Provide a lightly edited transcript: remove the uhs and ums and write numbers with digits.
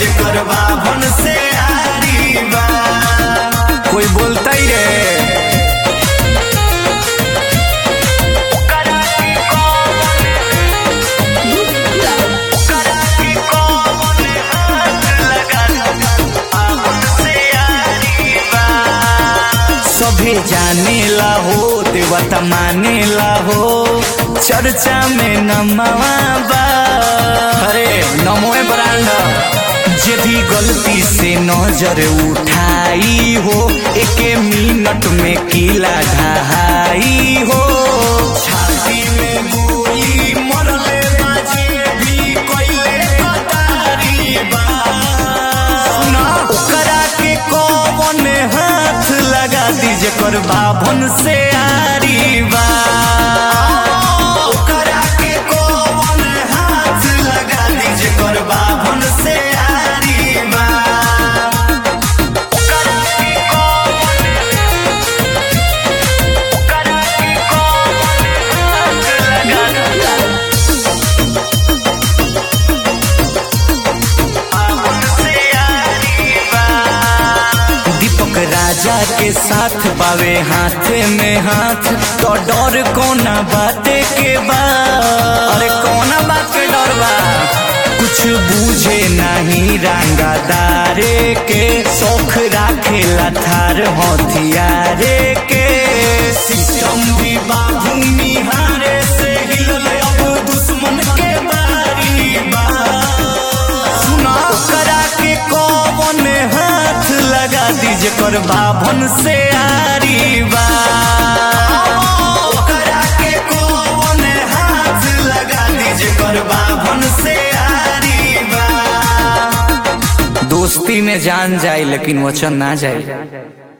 जेकर बाभन से आरी बा। कोई बोलता ही रे सभे जाने ला हो देवता माने ला हो चर्चा में नमवा बा। अरे नमोए ब्रांड जे भी गलती से नजर उठाई हो एक मिनट में किला ढहाई हो। छाती में गोली मरले बाजे भी कोइले कतारी बा। सुना ओकरा के कौन हाथ लगा दी जेकर बाभन से आरी बा। ओकरा के कौन हाथ लगा दी जेकर बाभन से आरी बा। दीपक राजा के साथ बावे हाथ में हाथ तो डर कोना बाते के बा। अरे कोना बात के डर बा कुछ बूझे नहीं रंगादारे के शौक राखेला थार हथियारे के। सिस्टम भी बाभूमि हारे से हिलल अब दुश्मन के बारी बा। सुना ओकरा के कौन हाथ लगा दी जेकर बाभन से आरी बा। ओकरा के कौन हाथ लगा दी जेकर बाभन से आरी बा। दोस्ती में जान जाए लेकिन वचन ना जाए।